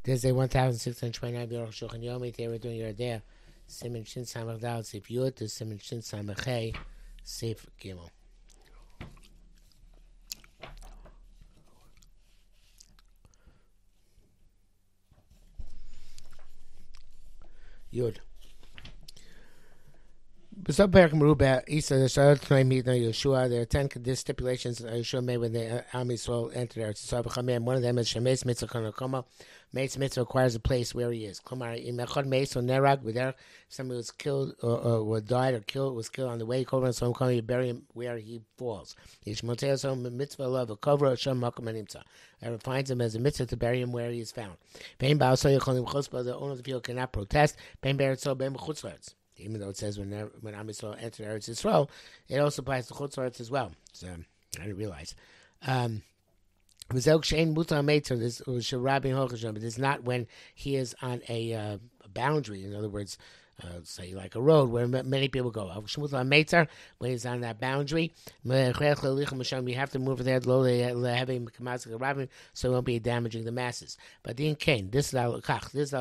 Thursday 1629 Baruch Shulchan Yomi. Today we're doing your day. Siman Shin Samach Dal Sif Yud to Siman Shin Samach Hey Sif Gimel. Yud. Beside Barak Merubah, Isa, the Shalat Tnai Midna Yeshua, there are 10 stipulations Yeshua made when the Am Yisrael entered Eretz Yisrael. One of them is Shemes Mitzvah Kanakoma. Meis Mitzvah requires a place where he is. Klomar, Imechad Meis or Nerag, if somebody was killed or died or was killed on the way, so I'm coming to bury him where he falls. Yishmotei Mitzvah love a cover Hashem Makom Animtza. Whoever finds him as a mitzvah to bury him where he is found. The owner of the field cannot protest. Even though it says when Am Yisrael entered Eretz Yisrael, it also applies to Chutz La'aretz as well. So I didn't realize. But this is not when he is on a boundary. In other words, say like a road where many people go. When he's on that boundary, you have to move there so it won't be damaging the masses. But this is if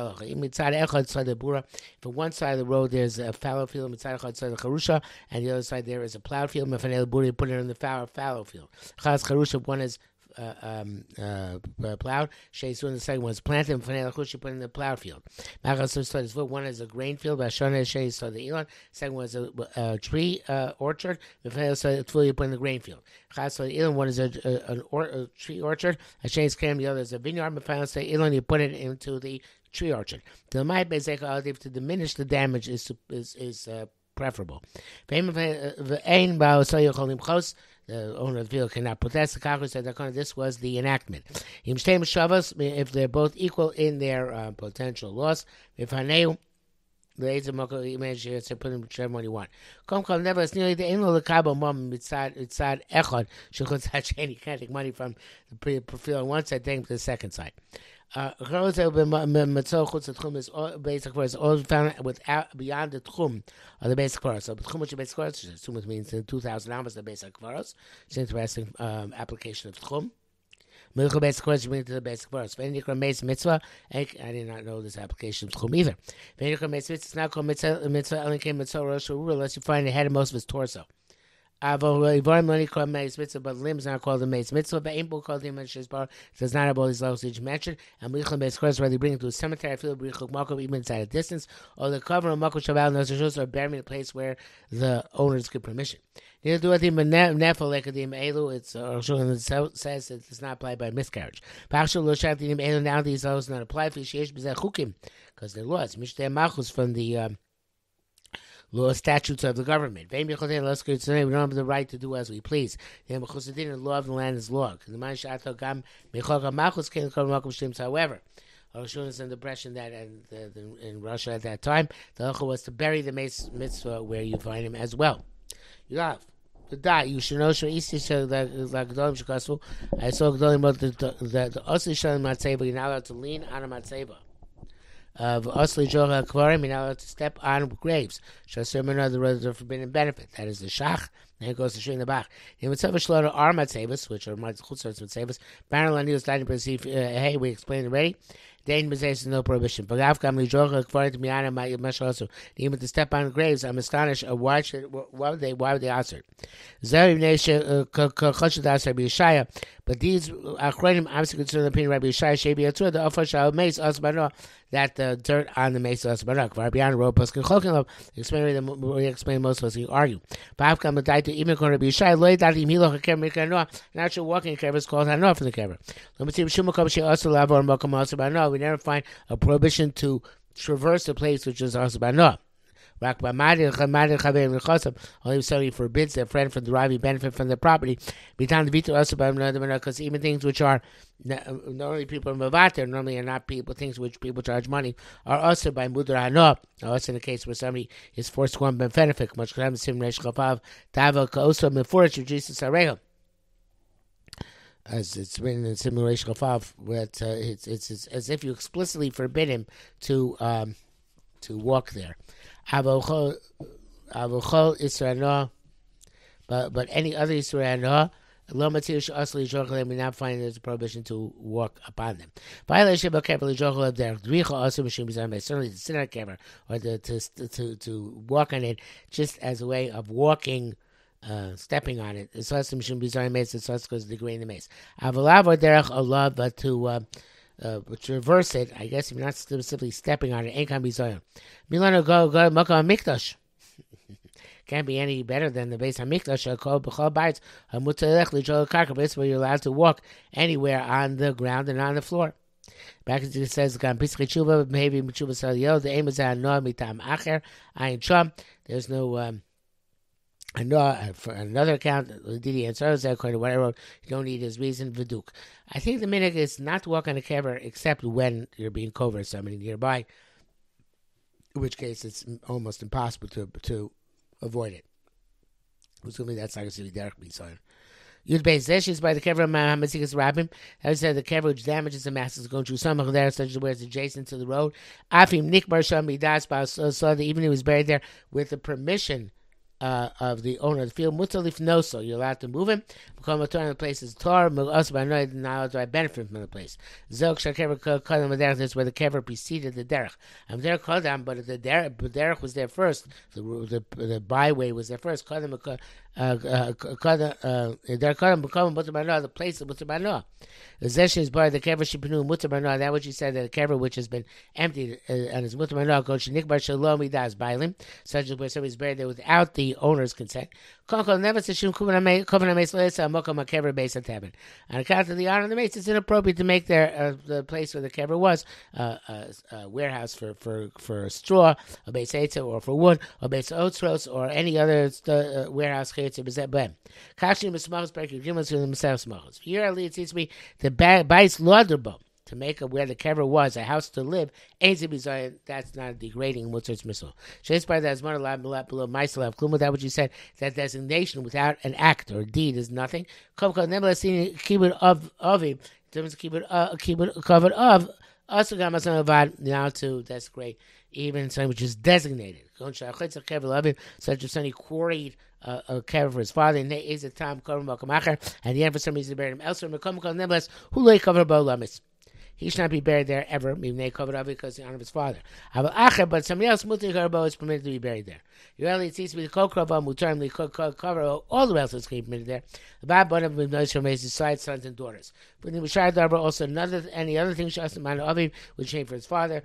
on one side of the road there's a fallow field, and the other side there is a plowed field, put it in the fallow field. One is plowed. Sheisun, the second one is planted, and put in the plowed field. One is a grain field. The Elon. Second one is a tree orchard. You put in the grain field. One is a tree orchard. The other is a vineyard. You put it into the tree orchard. To diminish the damage is preferable. The owner of the field cannot protest. The Kachar said this was the enactment. If they're both equal in their potential loss, if Haneu, the aids of Moko, you put in whichever one you want. Nevertheless, nearly the Ain't the Kabo Mom, it's sad Echad, you can't take money from the field on one side, take it to the second side. Basic is all found beyond the tchum of the basic forest. So tchum, which is basic forest, which means in 2,000 amas the basic forest. It's an interesting application of tchum. Medical basic forest means to the basic forest. Mitzvah, I did not know this application of tchum either. It's not called mitzvah unless you find the head of most of his torso. But limbs are called the mace mitzvah. But ain't called the shizbar. Does not have all these levels each mentioned. And mecham base course where they bring it to a cemetery. I feel brichuk makom even inside a distance, or the cover of makom shaval nosashos, or bury in a place where the owners give permission. Neither do I think nefel lekadim elu. It's it says it does not apply by miscarriage. Pachshul lo shaktim elu. Now these laws not apply for sheyesh b'zeh chukim because they're laws. Mishtei machus from the law statutes of the government. We don't have the right to do as we please. The law of the land is law. However, Roshun is in the impression that in Russia at that time, the halacha was to bury the mitzvah where you find him as well. You have to die. You should know I saw Gdolim about the Osli Shalom Matzeva. You're not allowed to lean on a Matzeva. Of Osli Jocha Kvarim, you're not allowed to step on graves. Shasir the roads of forbidden benefit. That is the Shach. Then it goes to Shin the Bach. In Mitzvah Shlota are Matzevas, which are Chutzarts Matzevas. Banal Ani was starting to perceive, hey, we explained already. Dain Bezes is no prohibition. Bagav Kam Lijocha Kvarim to Miana Mash also. Even to step on graves, I'm astonished. Why would they answer? Zeri Nesha Kachad Asar Bishaya. But these Achronim obviously concerned the opinion of Rabbi Yishai Shebi Yatur, the Ofar Shal Meis Asbano, that the dirt on the Meis Asbano. Kvar wrote Paskin Chokinov, explain most of us, you argue. Bagav Kam Ladai to even Rabbi Yishai, Loy Dati Milo Haker Mikanoa, natural walking kever is called Hanoah from the kever. We never find a prohibition to traverse the place which is Asbano. Only if somebody forbids their friend from deriving benefit from their property, because even things which are normally people normally are not people, things which people charge money, are also by Mudra Hanoah. Also in the case where somebody is forced to go on benefit, much as it's written in Simulation Chafav, where it's as if you explicitly forbid him to walk there. But any other Yisrael, Lo matzir she'asli yishochel, we now find there's a prohibition to walk upon them. Violation of kever yishochel derech dricha asim mishum bizayim. Certainly to sit on a kever or to walk on it, just as a way of walking. Stepping on it, it's also mishum bizayim mace. It's also because of the grain in the mace. Avalav or derech Allah, but to reverse it, I guess if you're not specifically stepping on it, ain't gonna be bizayim. Milano go makam mikdash. Can't be any better than the base hamikdash. Called b'chol bites hamutalech l'jol karka, where you're allowed to walk anywhere on the ground and on the floor. Back as it says, "Gam pischei tshuva, maybe tshuva saliyot." The aim is anoah mitam acher ayin sham. There's no. I know for another account, Didi answers according to what I wrote, you don't need his reason, Viduk. I think the minhag is not to walk on a kever except when you're being covered somebody nearby, in which case it's almost impossible to avoid it. Assuming that's not going to be Derek B'Yisrael. Yud Beis Zeshis by the kever of Hamasikas Rabbim. That said, the kever which damages the masses going through some of there, such as where it's adjacent to the road. Afim Nikbar Sham Midas, so that even he was buried there with the permission of the owner of the field. Mutalif noso, you're allowed to move him. Become a turn of the place is tar. Also by no, now do I benefit from the place. Zok shakever kadam derech. That's where the kever preceded the derech. I'm there kadam, but the derech was there first. The byway was there first. Kadam there kadam become mutabano. The place of mutabano. The zesh is by the kever shipinu mutabano. That which he said that the kever which has been emptied and is mutabano goes nikbar shalom idas bailim, such as where somebody's buried there without the owner's consent. Never says on account of the honor of the mace, it's inappropriate to make their the place where the kever was a warehouse for straw, a base eitza, or for wood, or base otzros, or any other warehouse. Here it seems to me the bais lauderbo, to make where the kever was a house to live, that's not a degrading mutzer's missile. She's by that as one below myself. Klum with that what you said, that designation without an act or deed is nothing. Keep it of him. Keep it covered of. Also now to desecrate even something which is designated. Such as somebody quarried a kever for his father, and there is a time and the end for some reason to bury him elsewhere. Who lay cover about lamis. He should not be buried there ever, even they covered up because the honor of his father. But somebody else is permitted to be buried there. Usually it seems to be the Kokrava Mutarm, cover all the relatives can be permitted there. The Bab one of them is his side sons and daughters. But the Mishar Darba also any other thing Shastaman Aviv which came for his father.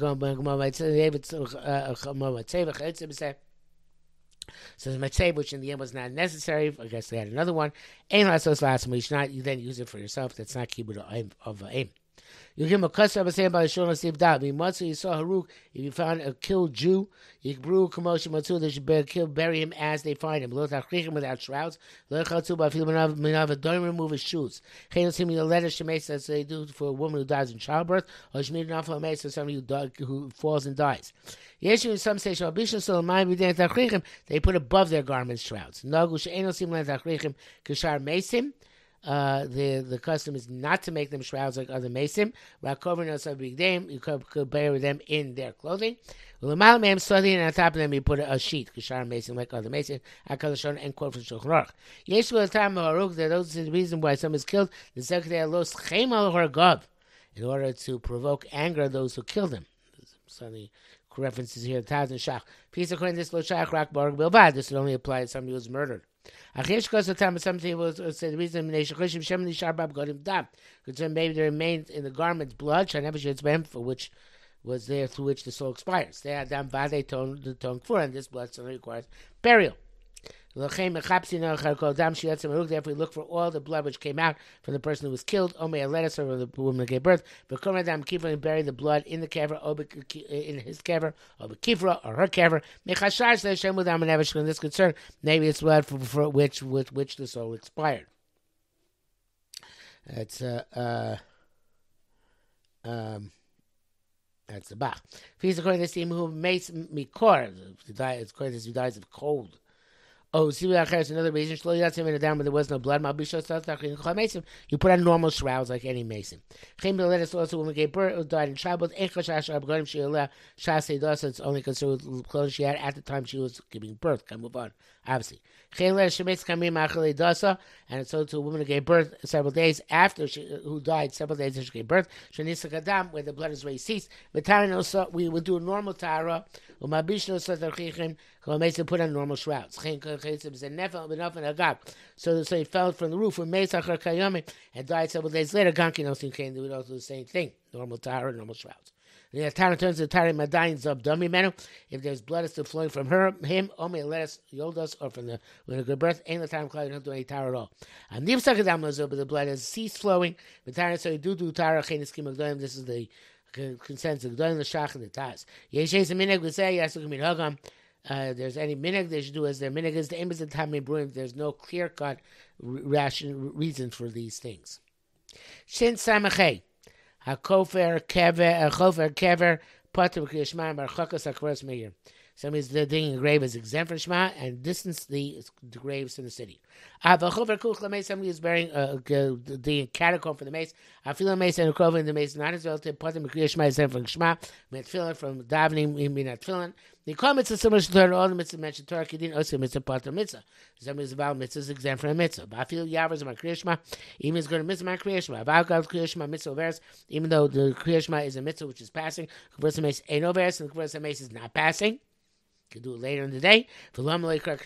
So the Matzeh, which in the end was not necessary, I guess they had another one. Ain't last last, you should not you then use it for yourself. That's not kibbud of aim. You give him a cuss of a saying by the shul nasib dab. You saw Haruk. If you found a killed Jew, you brew commotion matzu. They should bury him as they find him. Lo tachrichim without shrouds. Lo chaltu ba'afil minav. Don't remove his shoes. Chein sim the letter shemes as they do for a woman who dies in childbirth, or shmir nafal meis for somebody who falls and dies. Yeshu in some say shalbishon so l'mayim b'dei tachrichim. They put above their garments shrouds. Nagu she'eno sim le tachrichim kishar mesim. The custom is not to make them shrouds like other mason. You could bury them in their clothing. And on top of them you put a sheet, kishar mason like other mason. And quote from Shulchan Aruch. Those are the reason why someone is killed. In order to provoke anger of those who killed him. Suddenly references here, Taz and Shach. Peace according to this lo shach rak barg bilvad. This would only apply to somebody who was murdered. Something was the reason because maybe there remained in the garment's blood, for which was there through which the soul expires. They had done vade the tongue for, and this blood certainly requires burial. Therefore, we look for all the blood which came out from the person who was killed, or the woman who gave birth. But bury the blood in the kever, in his kever, or kifra, or her kever. In this concern, maybe it's blood for which the soul expired. That's the Bach. If he's according to this team who makes mikor, it's according to this who dies of cold. Oh, see another reason. Down when there was no blood. You put on normal shrouds like any mason. Also, when we gave birth, died in childbirth. It's only concerned with clothes she had at the time she was giving birth. Can move on, obviously. And so to a woman who gave birth several days after who died several days after she gave birth, where the blood is already ceased. We would do a normal tara. So put on normal shrouds. So he fell from the roof and died several days later. Gankin came, they would also do the same thing. Normal tara, normal shrouds. The Tara turns to Tara Madain Zab Dami Menu. If there's blood still flowing from him, Omi let us Yoldas, or from the when a good birth, ain't the time cloud, you don't do any Tara at all. And the Sakadam Lazub, but the blood has ceased flowing. The Tara, so you do Tara, Cheniskim Agdoim. This is the consensus of Agdoim, the Shach, and the Taz. Yeshes a Minig, we say, Yasuk Min Hagam. There's any minig they should do as their minig is the aim is the Tamei Bruim. There's no clear cut reason for these things. Shin Samachay. Chofer kever pater b'kriyashma barchakas hakvaras meir. Some is the digging a grave is exempt from Shema and distance the graves in the city. Chofer kuch lameis. Somebody is burying the catacomb for the mace. I feel a mace and a krova in the mace not as relative. Pater b'kriyashma is exempt from Shema. Tefillin from davening in minat tefillin. The comments are similar to Torah. All the mitzvahs mentioned Torah kedin also mitzvah pater mitzvah. Some is about mitzvahs exempt from a mitzvah. But I feel yavers my kriyashma even is going to mitzvah my kriyashma. About God's kriyashma mitzvah verse even though the kriyashma is a mitzvah which is passing. Kavursa mace ain't no verse and kavursa mace is not passing. You can do it later in the day. Then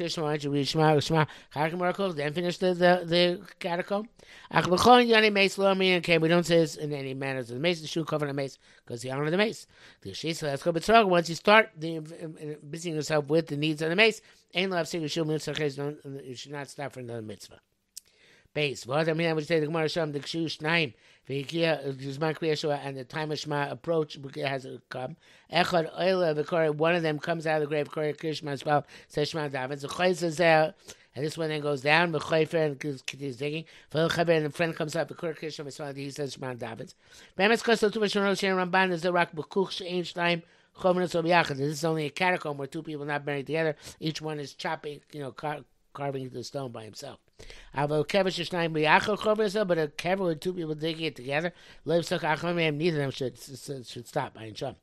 finish the catacomb. Okay, we don't say this in any manner. The mace, the shoe cover the mace, because the honor of the mace. Once you start busying yourself with the needs of the mace, you should not stop for another mitzvah. Base. What I mean, I would say the Gemara Sham the Kshu Shnaim and the time of Shema approach has come. Echad Oila Vikor, one of them comes out of the grave. Kori Krishma spell says Shema David. The Chayz is there, and this one then goes down. The Chayfer and continues digging. For the Chaber and the friend comes up. The Kori Krishma spell he says Shema David. Bemis Kosto Tuvashon Roshan Ramban is the Rak Bekuch Shein Shnaim. This is only a catacomb where two people not buried together. Each one is chopping, carving the stone by himself. But a kever with two people digging it together, neither of them should stop. There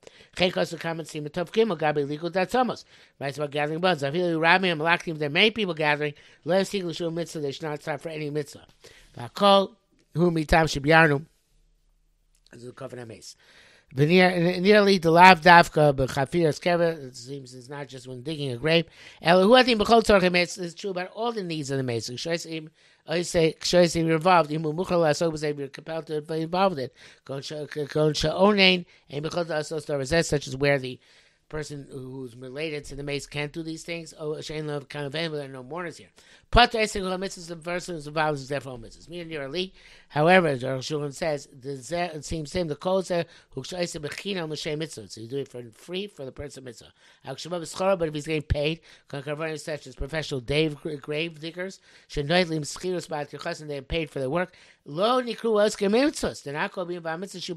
gathering buds. I feel Rabbi and Malachim, there are many people gathering. They should not stop for any mitzvah. This is a covenant mace. Nearly the lav davka b'chafiras kever. It seems it's not just when digging a grave. It's true about all the needs of the mace. I say involved. You're compelled to be involved with it. Such as where the person who's related to the mace can't do these things. There are no mourners here. The person who's involved is therefore mitzvahs. However, the Shulchan says it seems to him the code says so you do it for free for the person mitzvah. But if he's getting paid, such as professional grave diggers, and they're paid for their work. They're not called being about mitzvah.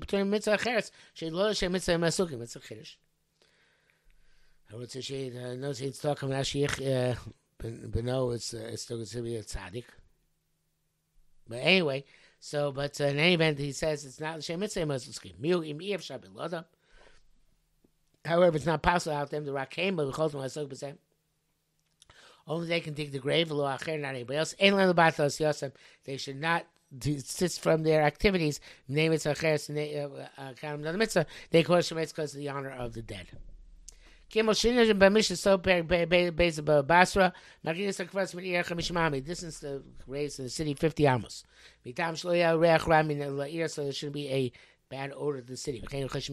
I would say no, it's talking about Ashich Beno. It's still going to be a tzaddik. But anyway, but in any event, he says it's not Shem Mitzvah Muslim. However, it's not possible out them the Rakim, but we only they can dig the grave. Not anybody else. They should not desist from their activities. Name it count another mitzvah. They call it Shemitz because of the honor of the dead. Distance the race in the city 50 amos. So there shouldn't be a bad odor to the city.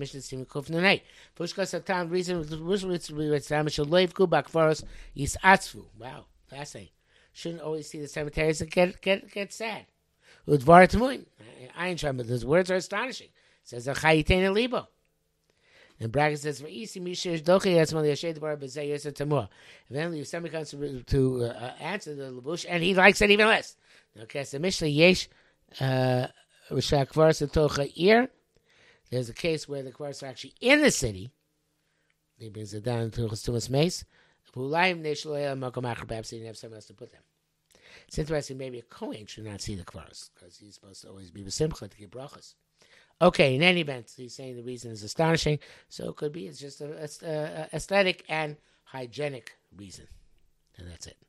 Wow, fascinating. Shouldn't always see the cemeteries and get sad. Those words are astonishing. It says libo. And bracket says, eventually, if somebody comes to answer the Labush, and he likes it even less. Okay, so Mishnah Yesh, there's a case where the Kvaras are actually in the city. He brings it down to Chumas Mace. Perhaps they didn't have somewhere else to put them. It's interesting, maybe a Kohen should not see the Kvaras, because he's supposed to always be with Simcha to give brachas. Okay, in any event, he's saying the reason is astonishing, so it could be it's just a aesthetic and hygienic reason. And that's it.